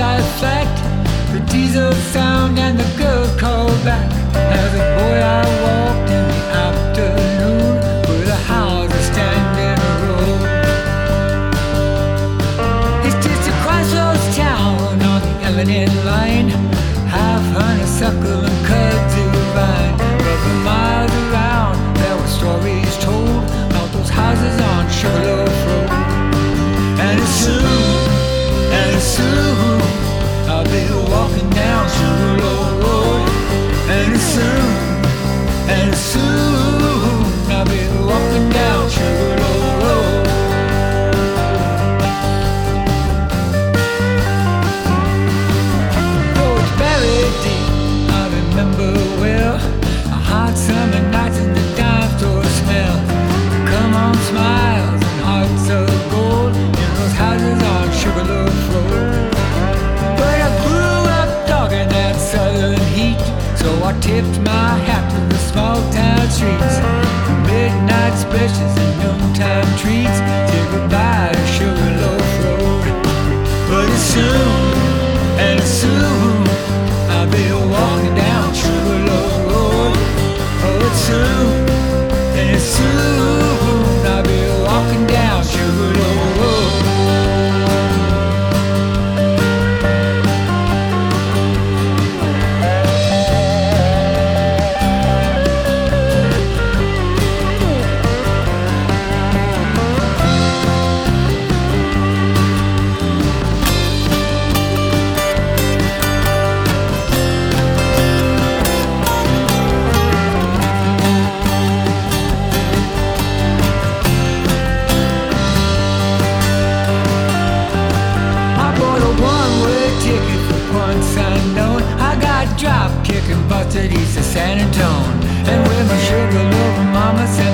side flat, the diesel sound and the girl called back. As a boy I walked in the afternoon, where the houses stand in a row. It's just a crossroads town on the Eminent line, half honeysuckle and kudzu vine. But for miles around there were stories told about those houses on Sugarloaf Road. And soon I'll be walking down Sugarloaf Road. And soon I'll be walking down Sugarloaf Road. Though it's buried deep, I remember well a hot summer nights in the dime store smell. Come on, smiles and hearts of gold in those houses on Sugarloaf Road. But I grew up dogging that southern heat, so I tipped my hat to the small town streets, midnight specials and noontime treats. Say goodbye to Sugarloaf Road. But soon I'll be walking down Sugarloaf Road. Oh, soon I'll be walking down Sugarloaf Road. Busted east of San Antonio, and with my Sugarloaf mama said